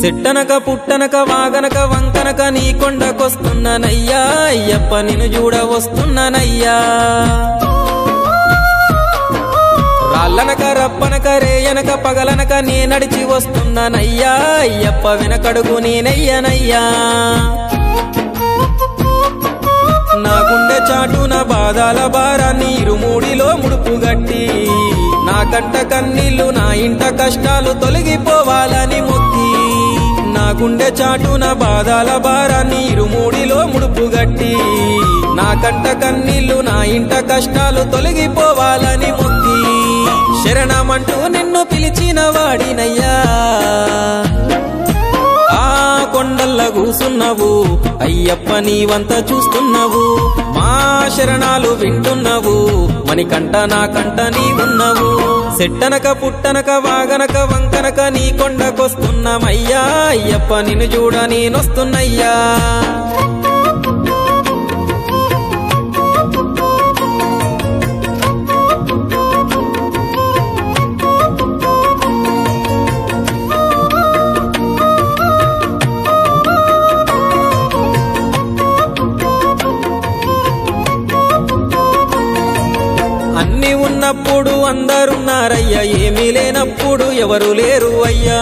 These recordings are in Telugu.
సెట్టనక పుట్టనక వాగనక వంకనక నీ కొండకొస్తున్నానయ్యా అయ్యప్ప నిన్ను చూడ వస్తున్నానయ్యా రాళ్ళనక రప్పనక రేయనక పగలనక నే నడిచి వస్తున్నానయ్యా అయ్యప్ప వెనకడుగు నేనయ్యనయ్యా నా గుండె చాటున బాధల భారాన్ని ఇరుమూడిలో ముడుపుగట్టి నా కంట కన్నీళ్లు నా ఇంట కష్టాలు తొలగిపోవాలని మొక్కి నా గుండె చాటున బాధల భారాన్ని ఇరుమూడిలో ముడుపుగట్టి నా కంట కన్నీళ్లు నా ఇంట కష్టాలు తొలగిపోవాలని మొక్కి శరణమంటూ నిన్ను పిలిచిన వాడినయ్యా ఆ కొండల్ల కూసున్నావు అయ్యప్ప నీవంత చూస్తున్నావు మా శరణాలు వింటున్నావు మణికంట నా కంట నీ ఉన్నావు సెట్టనక పుట్టనక వాగనక వంకనక నీ కొండకొస్తున్నామయ్యా అయ్యప్ప నిన్ను చూడ నేనొస్తున్నయ్యా అన్ని ఉన్నప్పుడు అందరున్నారయ్యా ఏమీ లేనప్పుడు ఎవరు లేరు అయ్యా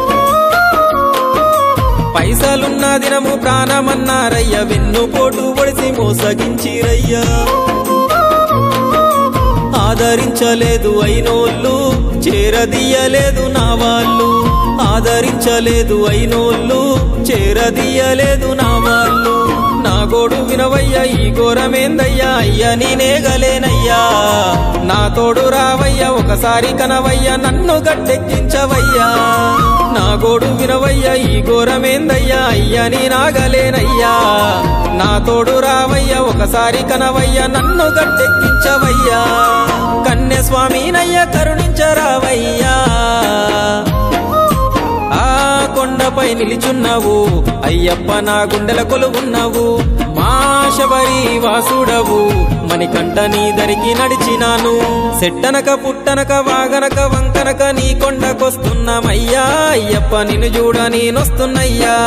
పైసలున్న దినము ప్రాణమన్నారయ్యా వెన్నుపోటు పొడిసి మోసగించిరయ్యా ఆదరించలేదు అయినోళ్ళు చేరదీయలేదు నా వాళ్ళు ఆదరించలేదు అయినోళ్ళు చేరదీయలేదు నా వాళ్ళు నా గోడు వినవయ్యా ఈ ఘోరమేందయ్యా అయ్యా నేనేగలేనయ్యా నా తోడు రావయ్యా ఒకసారి కనవయ్యా నన్ను గట్టెక్కించవయ్యా నా గోడు వినవయ్యా ఈ ఘోరమేందయ్యా అయ్యా నేనాగలేనయ్యా నా తోడు రావయ్యా ఒకసారి కనవయ్యా నన్ను గట్టెక్కించవయ్యా కన్య స్వామినయ్యా కరుణించరావయ్యా ఆ కొండపై నిలిచున్నావు అయ్యప్ప నా గుండెల కొలువున్నావు మా శబరి వాసుడవు మణికంఠ నీ దరికి నడిచినాను సెట్టనక పుట్టనక వాగనక వంకనక నీ కొండకొస్తున్నామయ్యా అయ్యప్ప నిన్ను చూడ నేనొస్తున్నయ్యా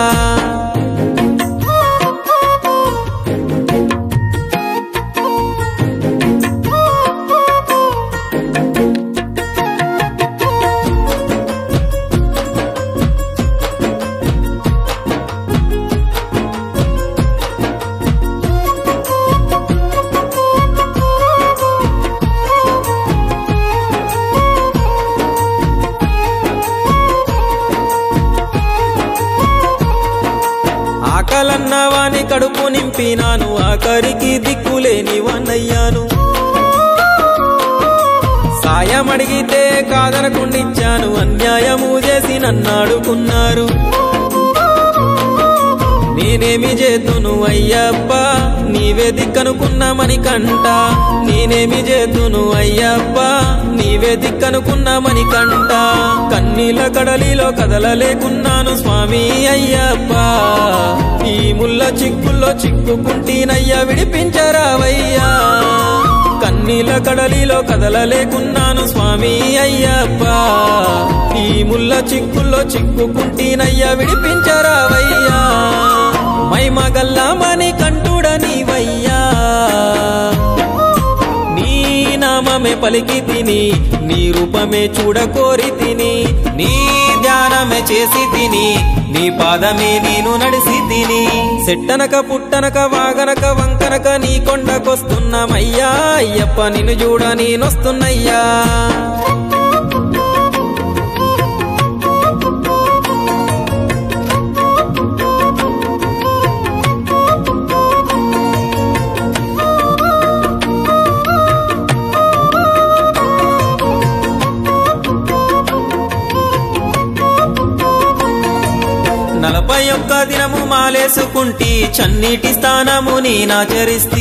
ఆకలన్నవాని కడుపు నింపినాను ఆఖరికి దిక్కులేని వాణ్ణయ్యాను సాయమడిగితే కాదనకుండిచ్చాను అన్యాయము చేసి నన్నాడుకున్నారు నేనేమి చేతును అయ్యప్ప నీవే దిక్కనుకున్న మణికంఠ నేనేమి చేతును అయ్యప్ప నీవే దిక్కనుకున్న మణికంఠ కన్నీల కడలిలో కదలలేకున్నాను స్వామి అయ్యప్ప ఈ ముల్ల చిక్కుల్లో చిక్కుకుంటీనయ్యా విడిపించరావయ్యా కన్నీల కడలిలో కదలలేకున్నాను స్వామి అయ్యప్ప ఈ ముల్ల చిక్కుల్లో చిక్కుకుంటీనయ్యా విడిపించరావయ్యా మైమగల్లా మణికంఠుడ నీవయ్యా నీ నామమే పలికి తిని నీ రూపమే చూడకోరి తిని నీ ధ్యానమే చేసి తిని నీ పాదమే నేను నడిసి తిని సెట్టనక పుట్టనక వాగనక వంకనక నీ కొండకొస్తున్నామయ్యా అయ్యప్ప నిన్ను చూడ నేనొస్తున్నయ్యా నలభై ఒక్క దినము మాలేసుకుంటి చన్నీటి స్థానము నేనాచరిస్తి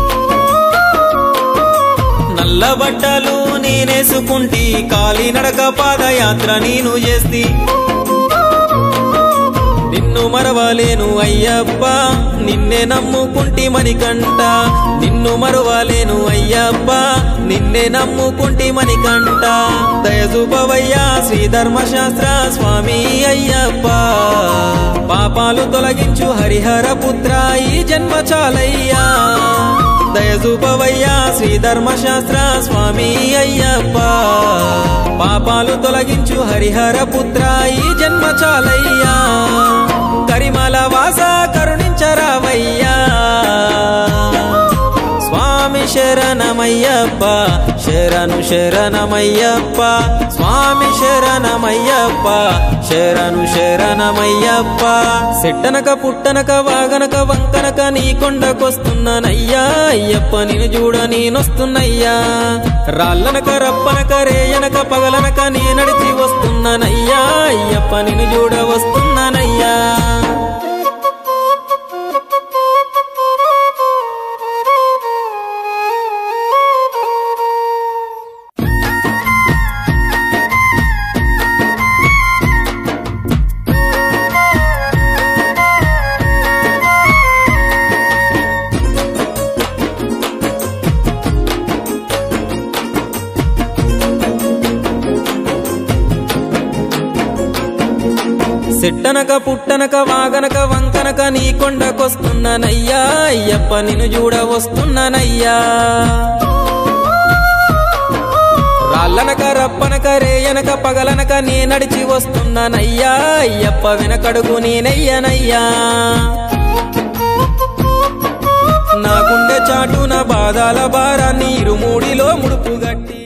నల్ల బట్టలు నేనేసుకుంటి కాలినడక పాదయాత్ర నేను చేస్తి నిన్ను నిన్ను మరవలేను అయ్యప్ప నిన్నే నమ్ముకుంటి మణికంఠ నిన్ను మరవలేను అయ్యప్ప నిన్నే నమ్ముకుంటి మణికంఠ దయజూపవయ్యా శ్రీ ధర్మశాస్త్ర స్వామి అయ్యప్ప పాపాలు తొలగించు హరిహర పుత్ర ఈ జన్మ చాలయ్యా దయజూపవయ్యా శ్రీ ధర్మశాస్త్ర స్వామి అయ్యప్ప పాపాలు తొలగించు హరిహర పుత్ర ఈ జన్మ చాలయ్యా కరిమల వాస కరుణించరావయ్యా స్వామి శరణమయ్యప్ప శరణు శరణమయ్యప్ప స్వామి శరణమయ్యప్ప శరణు శరణమయ్యప్ప సెట్టనక పుట్టనక వాగనక వంకనక నీ కొండకొస్తున్నానయ్యా అయ్యప్ప నిన్ను చూడ నేనొస్తున్నయ్యా రాళ్ళనక రప్పనక రేయనక పగలనక నే నడిచి వస్తున్నానయ్యా అయ్యప్ప నిన్ను చూడ వస్తున్నానయ్యా సెట్టనక పుట్టనక వాగనక వంకనక నీ కొండకొస్తున్నానయ్యా అయ్యప్ప నిన్ను చూడ వస్తున్నానయ్యా రాళ్ళనక రప్పనక రేయనక పగలనక నే నడిచి వస్తున్నానయ్యా అయ్యప్ప వెనకడుగు నేనయ్యనయ్యా నా గుండె చాటు నా బాధల భారాన్ని ఇరుమూడిలో ముడుపుగట్టి